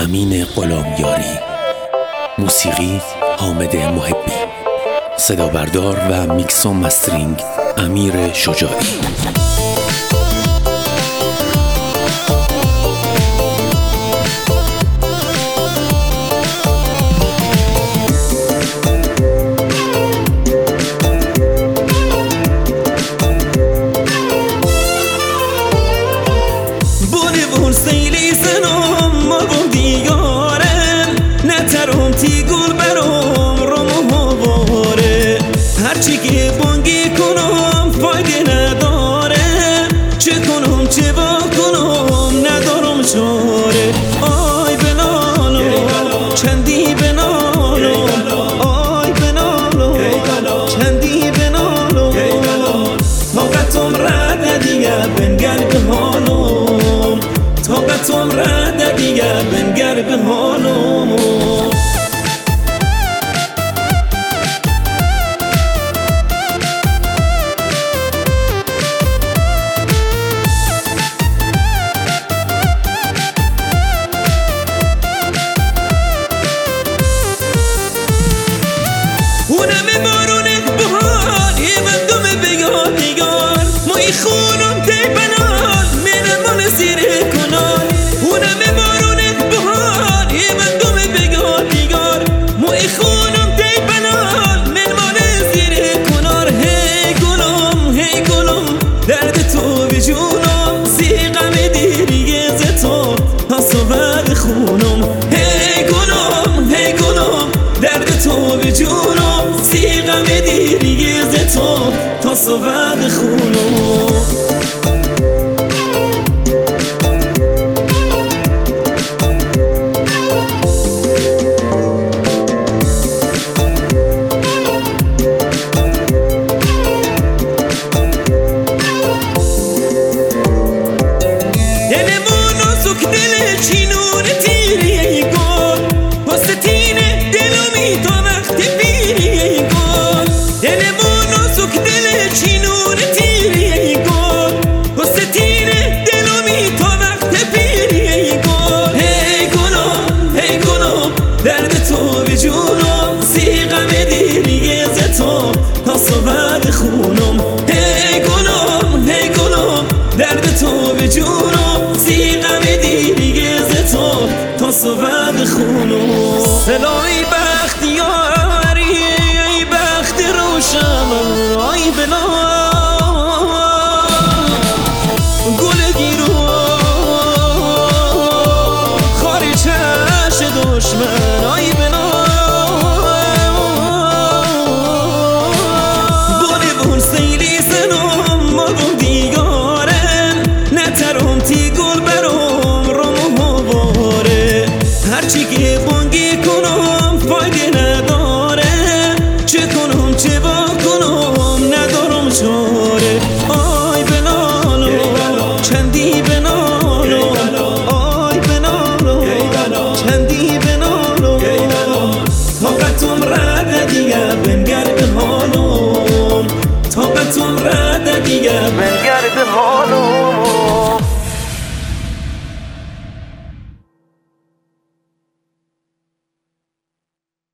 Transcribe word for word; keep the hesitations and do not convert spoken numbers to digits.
امین غلامیاری، موسیقی حامد محبی، صدا بردار و میکس و مسترینگ امیر شجاعی. سیلی سنم ما بم دیگارم نترم تی گل برام رو مهواره هرچی که بانگی کنم فایده نداره چه کنم چه با کنم ندارم چاره. آی بلالو چندی بنالو آی بلالو چندی بنالو طاقتم رد دیگه بنگر به حالم طاقتم رد دیگه بنگر به حالم. اونم بارونه بهار یه مندم بگار دیگار مایی خونم تی بنال منم من زیره کنال. اونم بارونه بهار یه مندم بگار دیگار مایی خونم تی بنال من من زیره کنال. هی گلم هی گلم درد تو به جونم سیغم دیریه ز تو پاسو بعد خونم. هی گلم هی گلم درد تو به جونم سیغم دیریه ز تو تا صبح خونم. دلمونو سوک دل چینون تیریه گل واسه تینه دلمی تا وقت پیریه گل. دلمونو سوک دل چینون تیریه گل واسه تینه دلمی تا وقت پیریه گل. هی گلم هی گلم درد تو به جونم سیغم دیریه ز تو تا صبح خونم. هی گلم هی گلم درد تو به جونم سیغم دیریه ز تو تا صبح خونم. سلای بختیاری ای بخت روشن آی بلا گل گیرو خاری چش دشمن آی بلا بونه بون سیلی سنم ما بون دیگارم نترم تی گل برام رو مهواره هرچی که بانگی کنم فایده نداره چه کنم چه با کنم ندارم چون